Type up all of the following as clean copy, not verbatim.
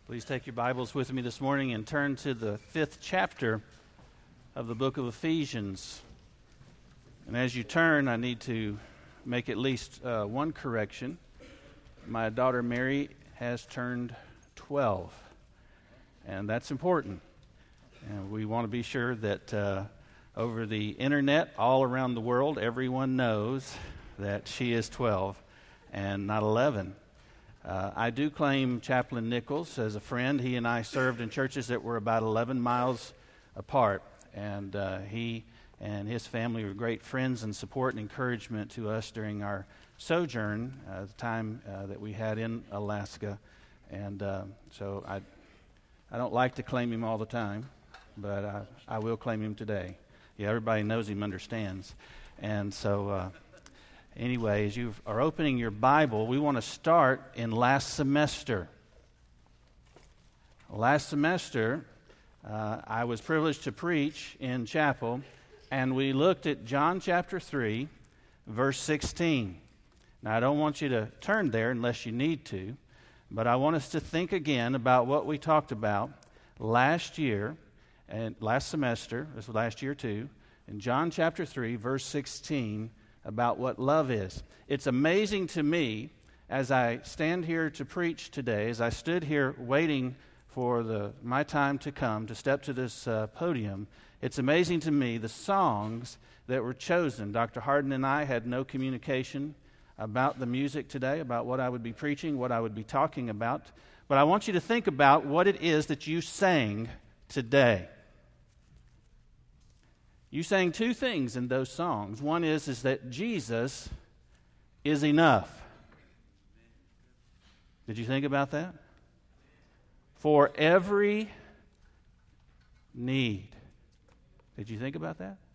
Please take your Bibles with me this morning and turn to the 5th chapter of the book of Ephesians. And as you turn, I need to make at least one correction. My daughter Mary has turned 12, and that's important. And we want to be sure that over the internet, all around the world, everyone knows that she is 12 and not 11. I do claim Chaplain Nichols as a friend. He and I served in churches that were about 11 miles apart, and he and his family were great friends and support and encouragement to us during our sojourn, the time that we had in Alaska. And so I don't like to claim him all the time, but I will claim him today. Yeah, everybody knows him, understands. And so anyway, as you are opening your Bible, we want to start in last semester. Last semester, I was privileged to preach in chapel, and we looked at John chapter 3, verse 16. Now, I don't want you to turn there unless you need to, but I want us to think again about what we talked about last year, and last semester, this was last year too, in John chapter 3, verse 16, about what love is. It's amazing to me, as I stand here to preach today, as I stood here waiting for my time to come, to step to this podium, it's amazing to me the songs that were chosen. Dr. Harden and I had no communication about the music today, about what I would be preaching, what I would be talking about, but I want you to think about what it is that you sang today. You sang two things in those songs. One is that Jesus is enough. Did you think about that? For every need. Did you think about that?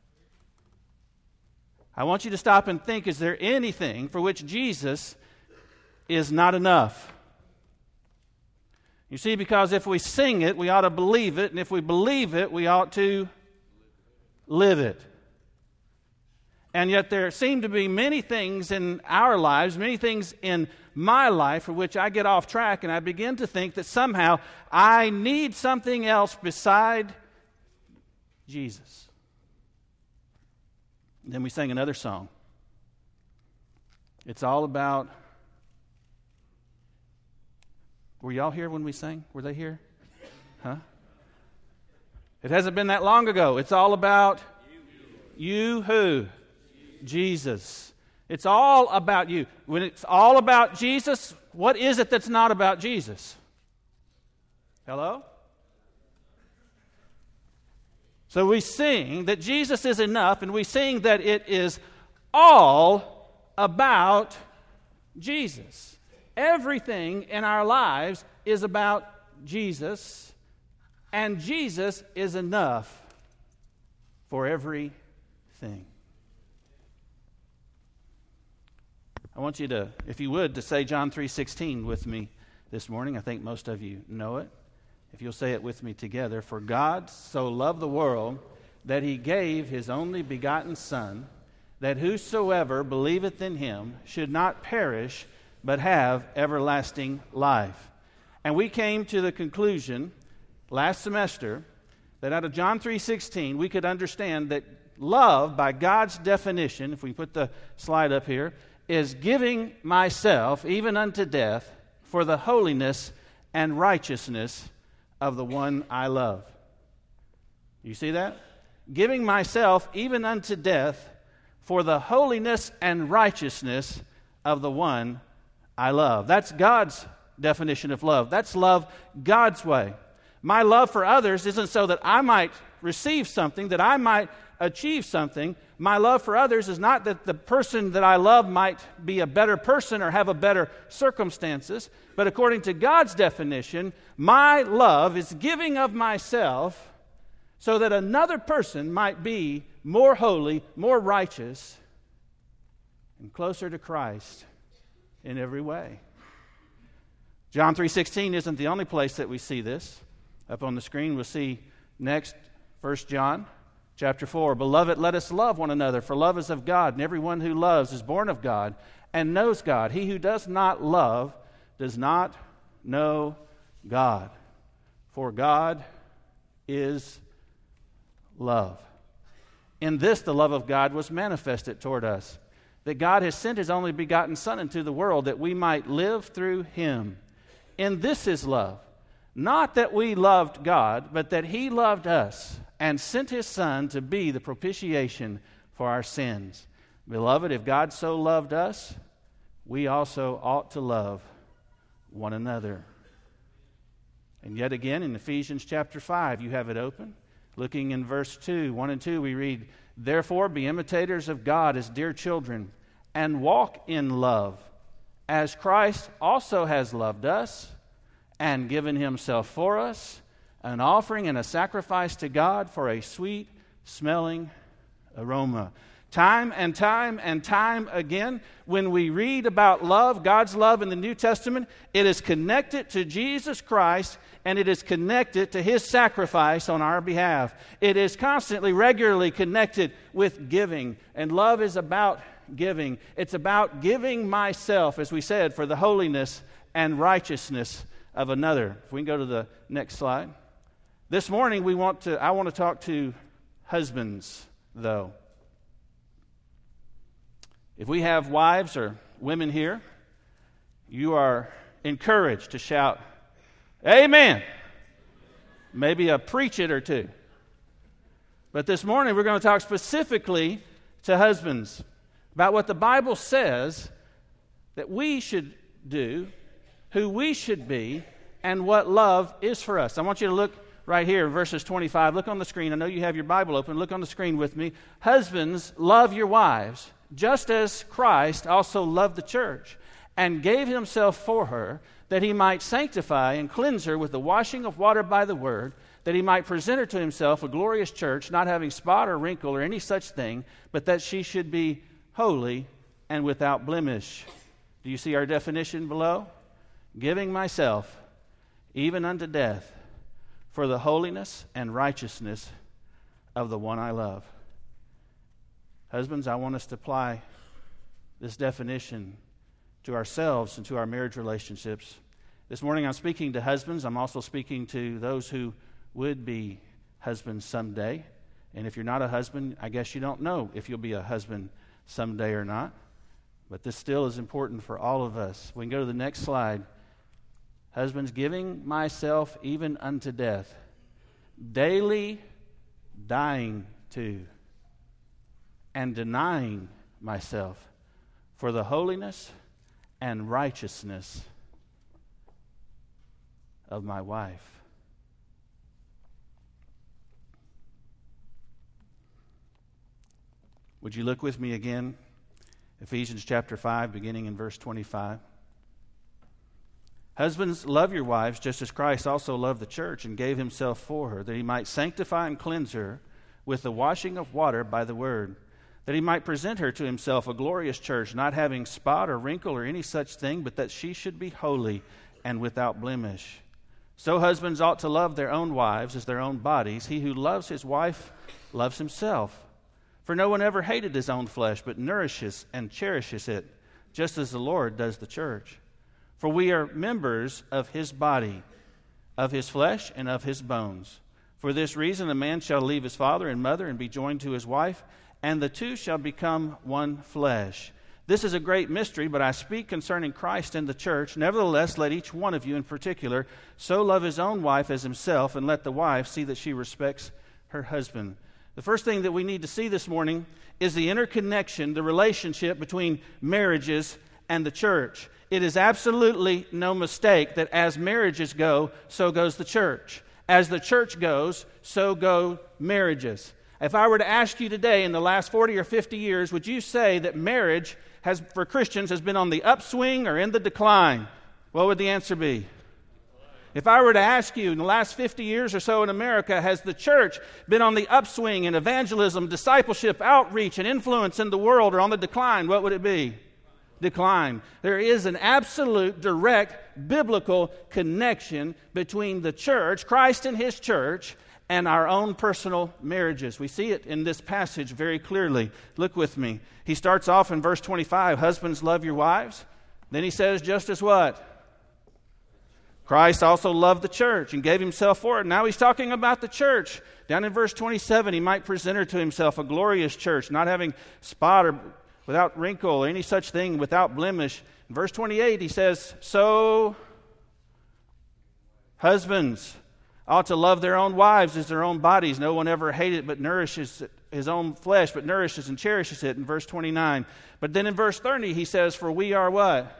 I want you to stop and think, is there anything for which Jesus is not enough? You see, because if we sing it, we ought to believe it, and if we believe it, we ought to live it. And yet there seem to be many things in our lives, many things in my life for which I get off track and I begin to think that somehow I need something else beside Jesus. And then we sang another song. It's all about... Were y'all here when we sang? Were they here? Huh? It hasn't been that long ago. It's all about you who? Jesus. It's all about you. When it's all about Jesus, what is it that's not about Jesus? Hello? So we sing that Jesus is enough, and we sing that it is all about Jesus. Everything in our lives is about Jesus. And Jesus is enough for everything. I want you to, if you would, to say John 3:16 with me this morning. I think most of you know it. If you'll say it with me together. For God so loved the world that he gave his only begotten Son, that whosoever believeth in him should not perish, but have everlasting life. And we came to the conclusion last semester that out of John 3:16 we could understand that love, by God's definition, if we put the slide up here, is giving myself even unto death for the holiness and righteousness of the one I love. You see that? Giving myself even unto death for the holiness and righteousness of the one I love. That's God's definition of love. That's love God's way. My love for others isn't so that I might receive something, that I might achieve something. My love for others is not that the person that I love might be a better person or have a better circumstances, but according to God's definition, my love is giving of myself so that another person might be more holy, more righteous, and closer to Christ in every way. John 3:16 isn't the only place that we see this. Up on the screen, we'll see next 1 John chapter 4. Beloved, let us love one another, for love is of God, and everyone who loves is born of God and knows God. He who does not love does not know God. For God is love. In this the love of God was manifested toward us, that God has sent His only begotten Son into the world that we might live through Him. In this is love, not that we loved God, but that He loved us and sent His Son to be the propitiation for our sins. Beloved, if God so loved us, we also ought to love one another. And yet again in Ephesians chapter 5, you have it open. Looking in verse 2, 1 and 2, we read, Therefore be imitators of God as dear children, and walk in love, as Christ also has loved us, and given Himself for us, an offering and a sacrifice to God for a sweet-smelling aroma. Time and time and time again, when we read about love, God's love in the New Testament, it is connected to Jesus Christ, and it is connected to His sacrifice on our behalf. It is constantly, regularly connected with giving, and love is about giving. It's about giving myself, as we said, for the holiness and righteousness of another. If we can go to the next slide. This morning I want to talk to husbands, though. If we have wives or women here, you are encouraged to shout, Amen. Maybe a preach it or two. But this morning we're going to talk specifically to husbands about what the Bible says that we should do, who we should be, and what love is for us. I want you to look right here in verses 25. Look on the screen. I know you have your Bible open. Look on the screen with me. Husbands, love your wives, just as Christ also loved the church and gave Himself for her, that He might sanctify and cleanse her with the washing of water by the word, that He might present her to Himself a glorious church, not having spot or wrinkle or any such thing, but that she should be holy and without blemish. Do you see our definition below? Giving myself, even unto death, for the holiness and righteousness of the one I love. Husbands, I want us to apply this definition to ourselves and to our marriage relationships. This morning I'm speaking to husbands. I'm also speaking to those who would be husbands someday. And if you're not a husband, I guess you don't know if you'll be a husband someday or not. But this still is important for all of us. We can go to the next slide. Husbands, giving myself even unto death, daily dying to and denying myself for the holiness and righteousness of my wife. Would you look with me again? Ephesians chapter 5, beginning in verse 25. Husbands, love your wives, just as Christ also loved the church and gave Himself for her, that He might sanctify and cleanse her with the washing of water by the word, that He might present her to Himself a glorious church, not having spot or wrinkle or any such thing, but that she should be holy and without blemish. So husbands ought to love their own wives as their own bodies. He who loves his wife loves himself. For no one ever hated his own flesh, but nourishes and cherishes it, just as the Lord does the church. For we are members of His body, of His flesh and of His bones. For this reason a man shall leave his father and mother and be joined to his wife, and the two shall become one flesh. This is a great mystery, but I speak concerning Christ and the church. Nevertheless, let each one of you in particular so love his own wife as himself, and let the wife see that she respects her husband. The first thing that we need to see this morning is the interconnection, the relationship between marriages and the church. It is absolutely no mistake that as marriages go, so goes the church. As the church goes, so go marriages. If I were to ask you today, in the last 40 or 50 years, would you say that marriage for Christians has been on the upswing or in the decline? What would the answer be? If I were to ask you, in the last 50 years or so in America, has the church been on the upswing in evangelism, discipleship, outreach, and influence in the world, or on the decline? What would it be? Decline. There is an absolute, direct, biblical connection between the church, Christ and His church, and our own personal marriages. We see it in this passage very clearly. Look with me. He starts off in verse 25, husbands, love your wives. Then he says, just as what? Christ also loved the church and gave himself for it. Now he's talking about the church. Down in verse 27, he might present her to himself a glorious church, not having spot or without wrinkle or any such thing, without blemish. In verse 28, he says, so husbands ought to love their own wives as their own bodies. No one ever hated but nourishes his own flesh, but nourishes and cherishes it, in verse 29. But then in verse 30, he says, for we are what?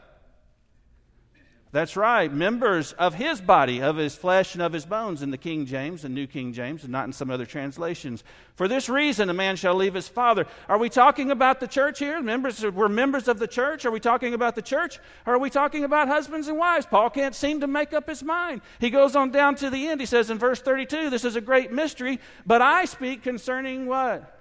That's right, members of his body, of his flesh and of his bones, in the King James and New King James, and not in some other translations. For this reason, a man shall leave his father. Are we talking about the church here? We're members of the church. Are we talking about the church? Or are we talking about husbands and wives? Paul can't seem to make up his mind. He goes on down to the end. He says in verse 32, this is a great mystery, but I speak concerning what?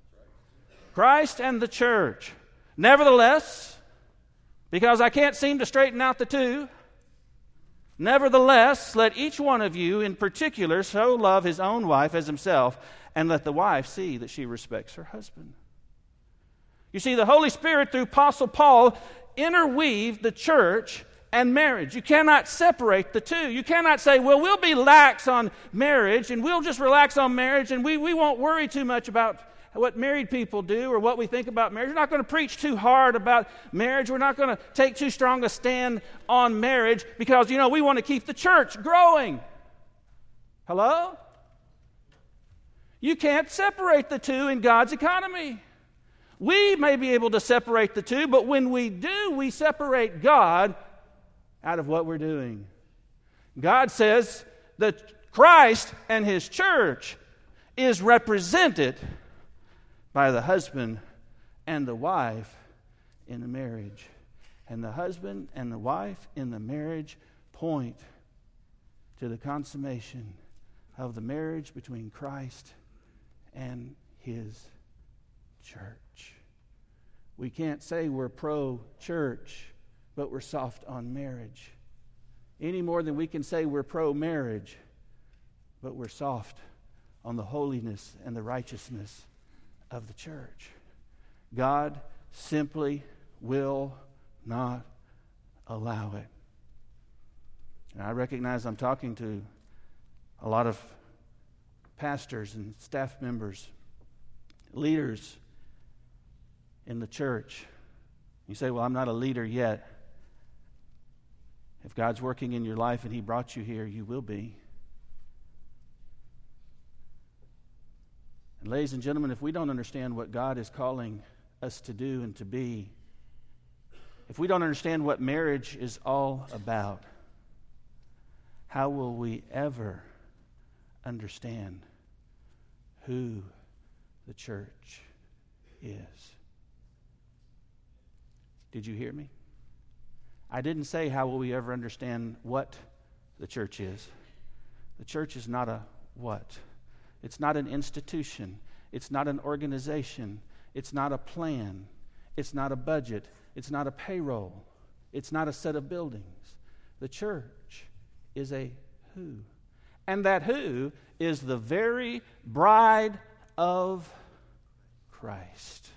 Christ and the church. Nevertheless, because I can't seem to straighten out the two, nevertheless, let each one of you in particular so love his own wife as himself, and let the wife see that she respects her husband. You see, the Holy Spirit, through Apostle Paul, interweaved the church and marriage. You cannot separate the two. You cannot say, well, we'll be lax on marriage, and we'll just relax on marriage, and we won't worry too much about what married people do or what we think about marriage. We're not going to preach too hard about marriage. We're not going to take too strong a stand on marriage because, we want to keep the church growing. Hello? You can't separate the two in God's economy. We may be able to separate the two, but when we do, we separate God out of what we're doing. God says that Christ and his church is represented by the husband and the wife in the marriage. And the husband and the wife in the marriage point to the consummation of the marriage between Christ and his church. We can't say we're pro-church, but we're soft on marriage. Any more than we can say we're pro-marriage, but we're soft on the holiness and the righteousness of the church. God simply will not allow it. And I recognize I'm talking to a lot of pastors and staff members, leaders in the church. You say, well, I'm not a leader yet. If God's working in your life and he brought you here, you will be. And ladies and gentlemen, if we don't understand what God is calling us to do and to be, if we don't understand what marriage is all about, how will we ever understand who the church is? Did you hear me? I didn't say how will we ever understand what the church is. The church is not a what. It's not an institution. It's not an organization. It's not a plan. It's not a budget. It's not a payroll. It's not a set of buildings. The church is a who. And that who is the very bride of Christ.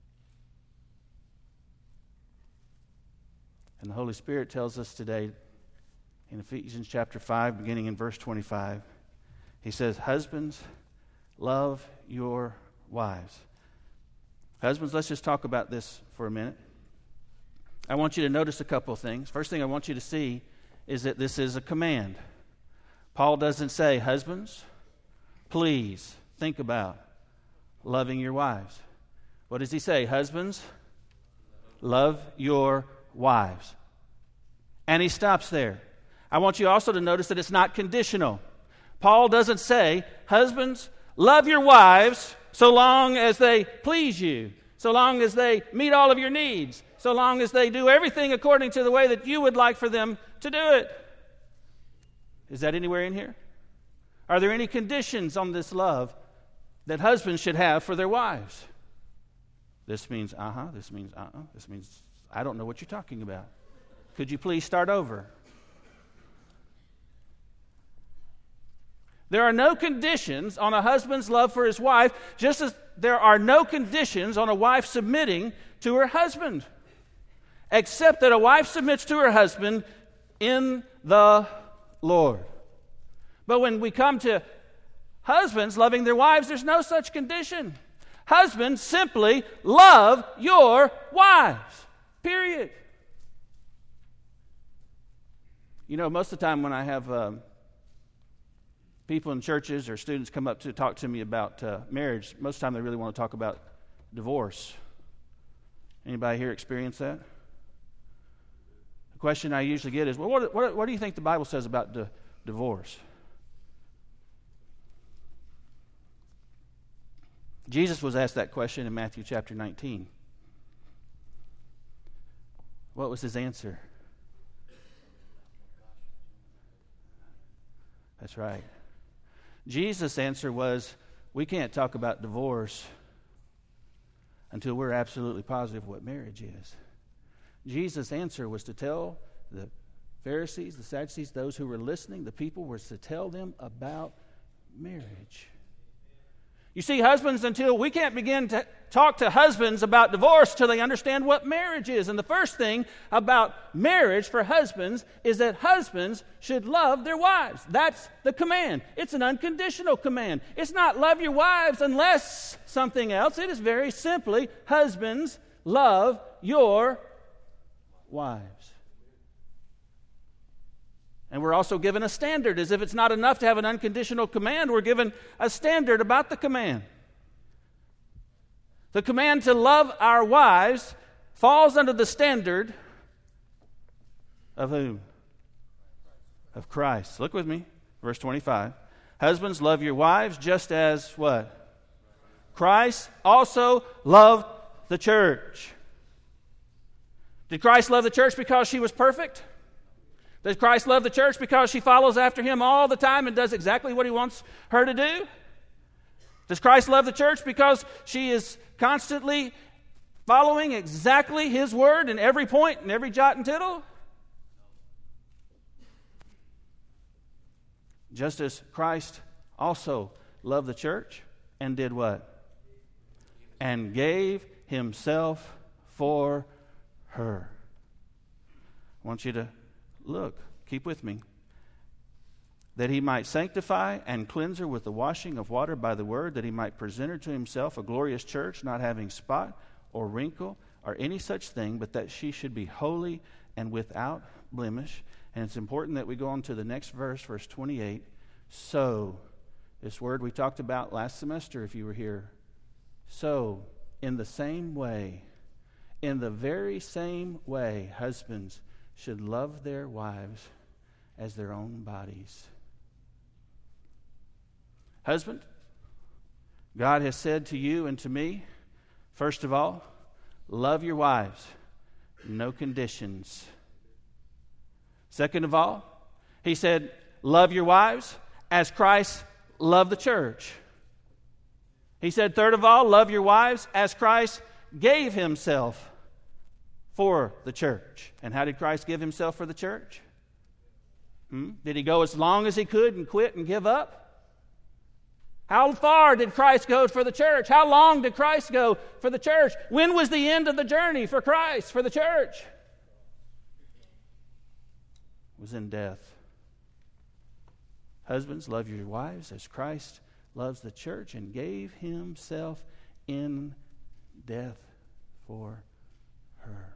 And the Holy Spirit tells us today in Ephesians chapter 5, beginning in verse 25, he says, husbands, love your wives. Husbands, let's just talk about this for a minute. I want you to notice a couple of things. First thing I want you to see is that this is a command. Paul doesn't say, husbands, please think about loving your wives. What does he say? Husbands, love your wives. And he stops there. I want you also to notice that it's not conditional. Paul doesn't say, husbands, love your wives so long as they please you, so long as they meet all of your needs, so long as they do everything according to the way that you would like for them to do it. Is that anywhere in here? Are there any conditions on this love that husbands should have for their wives? This means this means this means I don't know what you're talking about. Could you please start over? There are no conditions on a husband's love for his wife, just as there are no conditions on a wife submitting to her husband, except that a wife submits to her husband in the Lord. But when we come to husbands loving their wives, there's no such condition. Husbands, simply love your wives. Period. You know, most of the time when I have people in churches or students come up to talk to me about marriage, most of the time they really want to talk about divorce. Anybody here experience that? The question I usually get is, well, what do you think the Bible says about divorce? Jesus was asked that question in Matthew chapter 19. What was his answer? That's right. Jesus' answer was, we can't talk about divorce until we're absolutely positive what marriage is. Jesus' answer was to tell the Pharisees, the Sadducees, those who were listening, the people, was to tell them about marriage. You see, husbands, until we can't begin to talk to husbands about divorce till they understand what marriage is. And the first thing about marriage for husbands is that husbands should love their wives. That's the command. It's an unconditional command. It's not love your wives unless something else. It is very simply, husbands, love your wives. And we're also given a standard. As if it's not enough to have an unconditional command, we're given a standard about the command. The command to love our wives falls under the standard of whom? Of Christ. Look with me, verse 25. Husbands, love your wives just as what? Christ also loved the church. Did Christ love the church because she was perfect? Does Christ love the church because she follows after him all the time and does exactly what he wants her to do? Does Christ love the church because she is constantly following exactly his word in every point and every jot and tittle? Just as Christ also loved the church and did what? And gave himself for her. I want you to look, keep with me. That he might sanctify and cleanse her with the washing of water by the word, that he might present her to himself a glorious church, not having spot or wrinkle or any such thing, but that she should be holy and without blemish. And it's important that we go on to the next verse, verse 28. So, this word we talked about last semester if you were here. So, in the same way, in the very same way, husbands should love their wives as their own bodies. Husband, God has said to you and to me, first of all, love your wives, no conditions. Second of all, he said, love your wives as Christ loved the church. He said, third of all, love your wives as Christ gave himself for the church. And how did Christ give himself for the church? Did he go as long as he could and quit and give up? How far did Christ go for the church? How long did Christ go for the church? When was the end of the journey for Christ, for the church? It was in death. Husbands, love your wives as Christ loves the church and gave himself in death for her.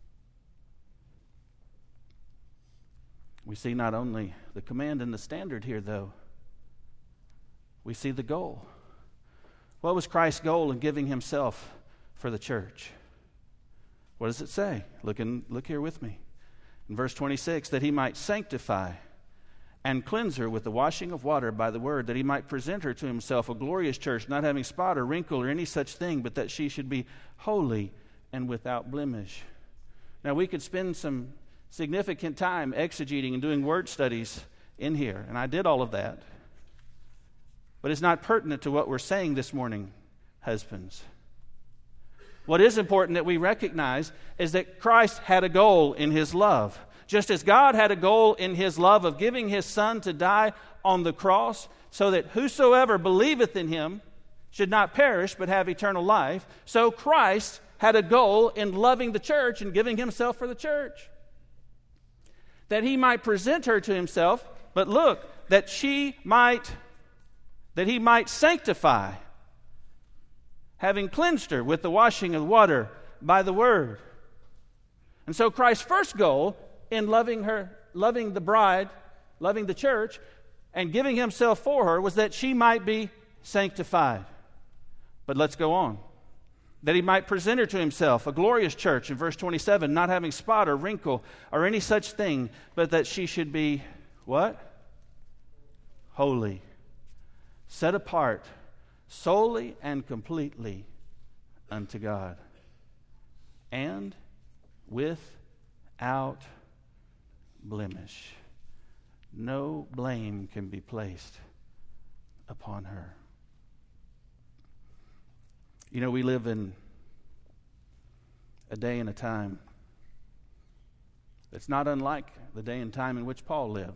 We see not only the command and the standard here, though. We see the goal. What was Christ's goal in giving himself for the church? What does it say? Look here with me. In verse 26, that he might sanctify and cleanse her with the washing of water by the word, that he might present her to himself a glorious church, not having spot or wrinkle or any such thing, but that she should be holy and without blemish. Now, we could spend some significant time exegeting and doing word studies in here, and I did all of that. But it's not pertinent to what we're saying this morning, husbands. What is important that we recognize is that Christ had a goal in his love. Just as God had a goal in his love of giving his Son to die on the cross so that whosoever believeth in him should not perish but have eternal life, so Christ had a goal in loving the church and giving himself for the church. That he might present her to himself But look, that he might sanctify, having cleansed her with the washing of water by the word. And so Christ's first goal in loving her, loving the bride, loving the church, and giving himself for her was that she might be sanctified. But let's go on. That he might present her to himself, a glorious church, in verse 27, not having spot or wrinkle or any such thing, but that she should be, what? Holy, set apart, solely and completely unto God, and without blemish. No blame can be placed upon her. You know, we live in a day and a time that's not unlike the day and time in which Paul lived.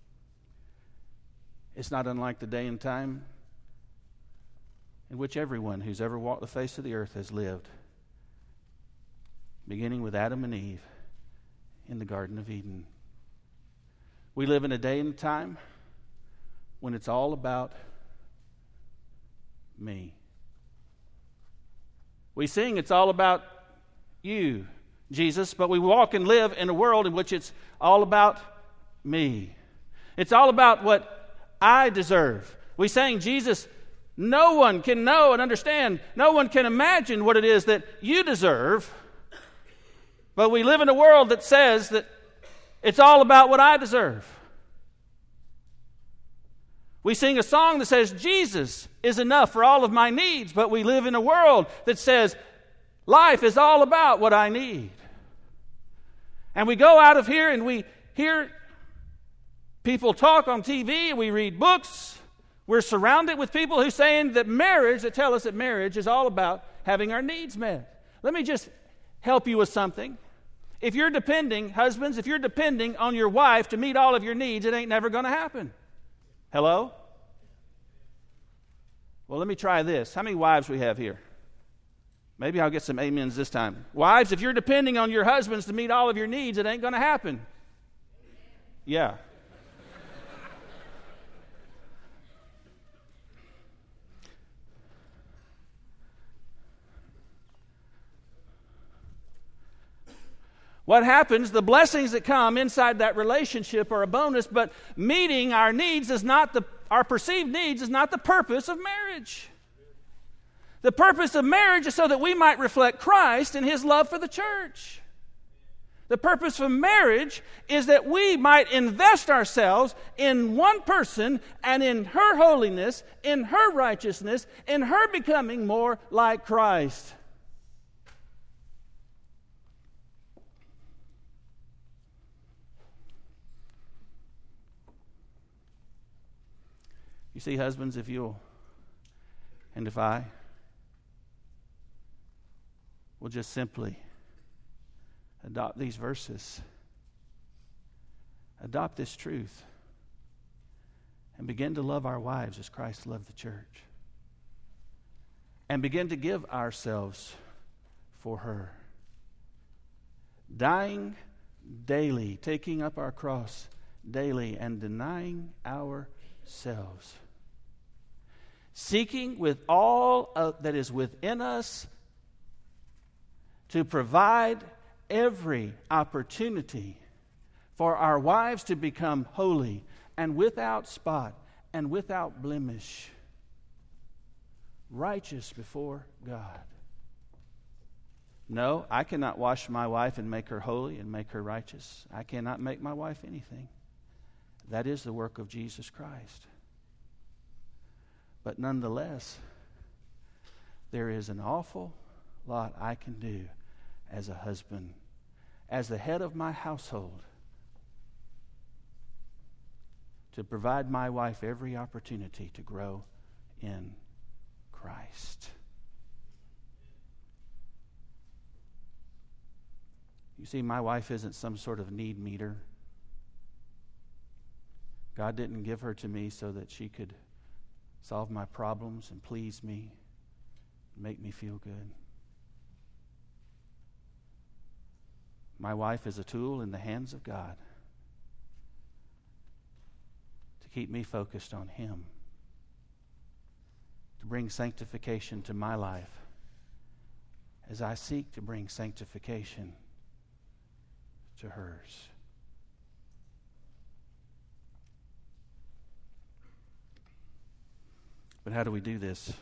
It's not unlike the day and time in which everyone who's ever walked the face of the earth has lived, beginning with Adam and Eve in the Garden of Eden. We live in a day and time when it's all about me. We sing it's all about you, Jesus, but we walk and live in a world in which it's all about me. It's all about what I deserve. We sang, Jesus, no one can know and understand, no one can imagine what it is that you deserve, but we live in a world that says that it's all about what I deserve. We sing a song that says, Jesus is enough for all of my needs, but we live in a world that says, life is all about what I need. And we go out of here and we hear people talk on TV, we read books, we're surrounded with people who are saying that tell us that marriage is all about having our needs met. Let me just help you with something. If you're depending on your wife to meet all of your needs, it ain't never going to happen. Hello? Well, let me try this. How many wives we have here? Maybe I'll get some amens this time. Wives, if you're depending on your husbands to meet all of your needs, it ain't going to happen. Yeah. What happens, the blessings that come inside that relationship are a bonus, but meeting our needs our perceived needs is not the purpose of marriage. The purpose of marriage is so that we might reflect Christ and His love for the church. The purpose of marriage is that we might invest ourselves in one person and in her holiness, in her righteousness, in her becoming more like Christ. You see, husbands, if I will just simply adopt these verses, adopt this truth, and begin to love our wives as Christ loved the church, and begin to give ourselves for her, dying daily, taking up our cross daily, and denying ourselves, seeking with all that is within us to provide every opportunity for our wives to become holy and without spot and without blemish, righteous before God. No, I cannot wash my wife and make her holy and make her righteous. I cannot make my wife anything. That is the work of Jesus Christ. But nonetheless, there is an awful lot I can do as a husband, as the head of my household, to provide my wife every opportunity to grow in Christ. You see, my wife isn't some sort of need meter. God didn't give her to me so that she could solve my problems and please me, make me feel good. My wife is a tool in the hands of God keep me focused on Him, to bring sanctification to my life as I seek to bring sanctification to hers. But how do we do this?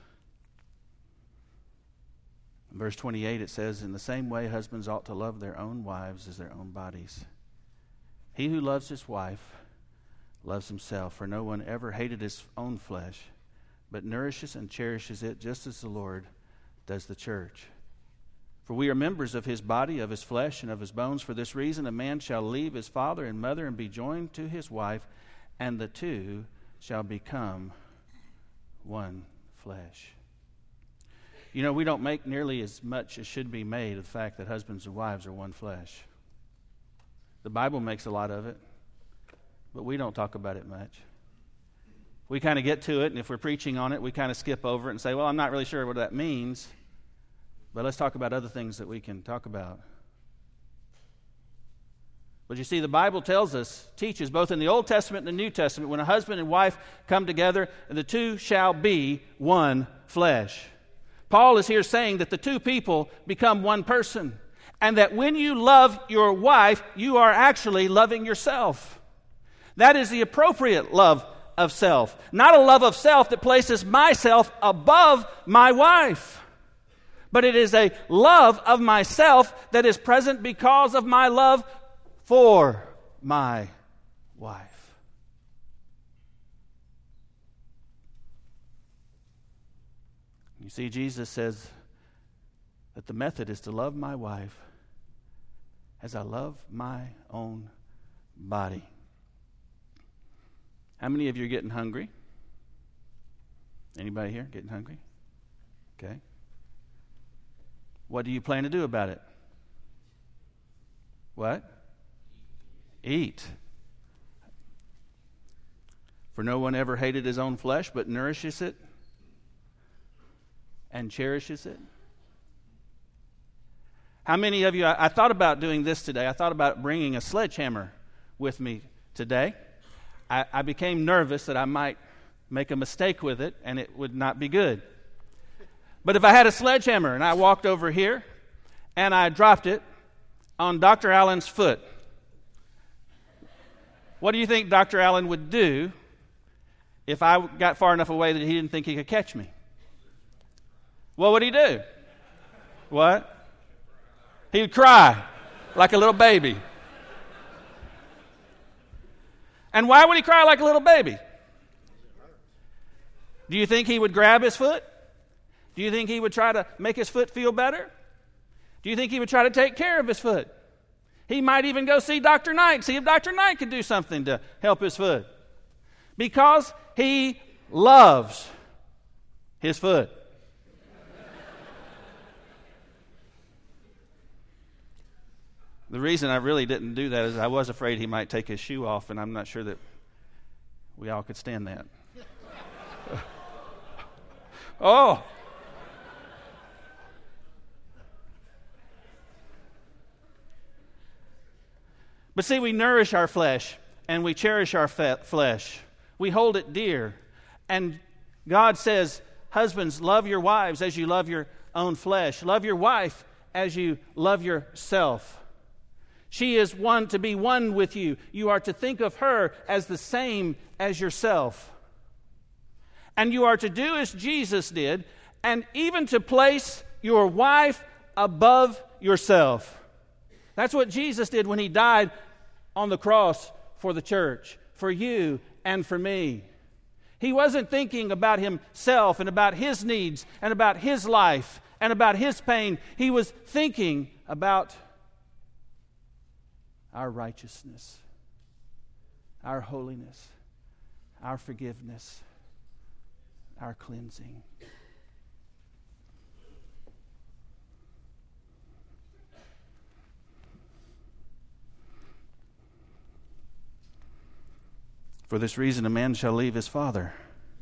In verse 28 it says, "In the same way husbands ought to love their own wives as their own bodies. He who loves his wife loves himself, for no one ever hated his own flesh, but nourishes and cherishes it just as the Lord does the church. For we are members of his body, of his flesh, and of his bones. For this reason a man shall leave his father and mother and be joined to his wife, and the two shall become one flesh." You know, we don't make nearly as much as should be made of the fact that husbands and wives are one flesh. The Bible makes a lot of it, but we don't talk about it much. We kind of get to it, and if we're preaching on it, we kind of skip over it and say, well, I'm not really sure what that means, but let's talk about other things that we can talk about. But you see, the Bible tells us, teaches, both in the Old Testament and the New Testament, when a husband and wife come together, the two shall be one flesh. Paul is here saying that the two people become one person, and that when you love your wife, you are actually loving yourself. That is the appropriate love of self, not a love of self that places myself above my wife, but it is a love of myself that is present because of my love for my wife. You see, Jesus says that the method is to love my wife as I love my own body. How many of you are getting hungry? Anybody here getting hungry? Okay. What do you plan to do about it? What? Eat. For no one ever hated his own flesh, but nourishes it and cherishes it. How many of you, I thought about doing this today. I thought about bringing a sledgehammer with me today. I became nervous that I might make a mistake with it and it would not be good. But if I had a sledgehammer and I walked over here and I dropped it on Dr. Allen's foot, what do you think Dr. Allen would do if I got far enough away that he didn't think he could catch me? What would he do? What? He would cry like a little baby. And why would he cry like a little baby? Do you think he would grab his foot? Do you think he would try to make his foot feel better? Do you think he would try to take care of his foot? He might even go see Dr. Knight, see if Dr. Knight could do something to help his foot. Because he loves his foot. The reason I really didn't do that is I was afraid he might take his shoe off, and I'm not sure that we all could stand that. Oh! But see, we nourish our flesh, and we cherish our flesh. We hold it dear. And God says, husbands, love your wives as you love your own flesh. Love your wife as you love yourself. She is one to be one with you. You are to think of her as the same as yourself. And you are to do as Jesus did, and even to place your wife above yourself. That's what Jesus did when he died on the cross for the church, for you and for me. He wasn't thinking about himself and about his needs and about his life and about his pain. He was thinking about our righteousness, our holiness, our forgiveness, our cleansing. For this reason a man shall leave his father.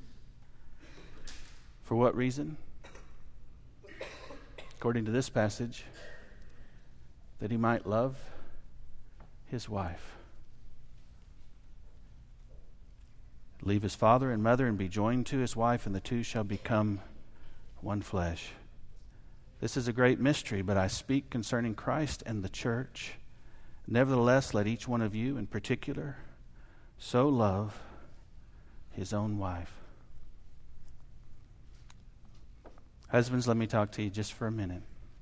For what reason? According to this passage, that he might love his wife leave his father and mother and be joined to his wife, and the two shall become one flesh. This is a great mystery, but I speak concerning Christ and the church. Nevertheless, let each one of you in particular so love his own wife. Husbands, let me talk to you just for a minute.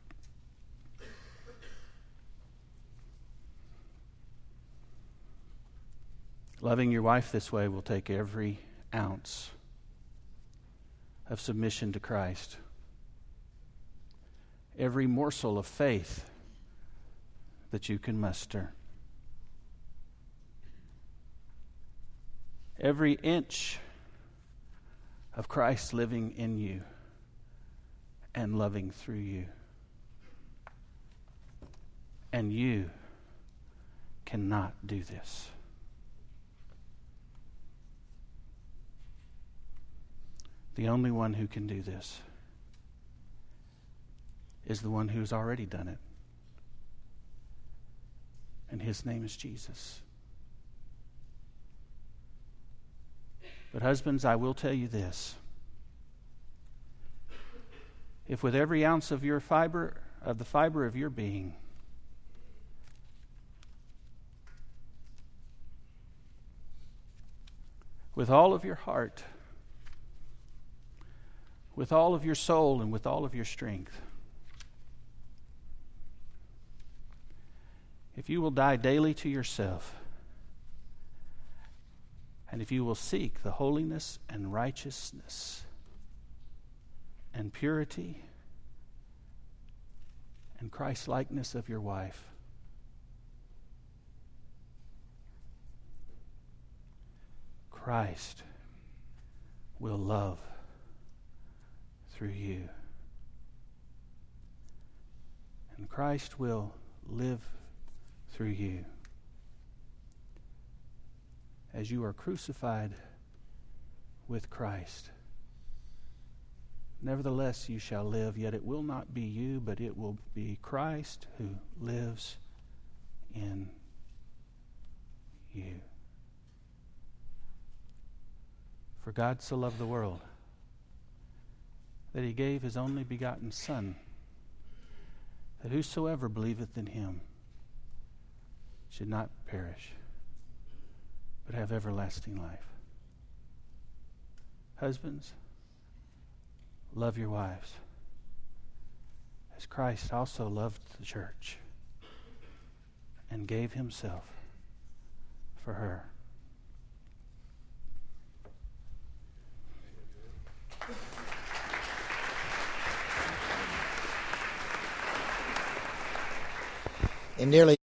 Loving your wife this way will take every ounce of submission to Christ, every morsel of faith that you can muster, every inch of Christ living in you and loving through you. And you cannot do this. The only one who can do this is the one who's already done it. And his name is Jesus. But husbands, I will tell you this. If with every ounce of the fiber of your being, with all of your heart, with all of your soul, and with all of your strength, if you will die daily to yourself, and if you will seek the holiness and righteousness and purity and Christ-likeness of your wife, Christ will love through you. And Christ will live through you. As you are crucified with Christ, nevertheless you shall live, yet it will not be you, but it will be Christ who lives in you. For God so loved the world that he gave his only begotten Son, that whosoever believeth in him should not perish, but have everlasting life. Husbands, love your wives, as Christ also loved the church and gave himself for her. In nearly